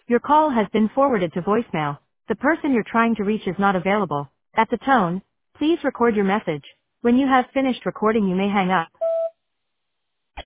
Your call has been forwarded to voicemail. The person you're trying to reach is not available. At the tone, please record your message. When you have finished recording, you may hang up.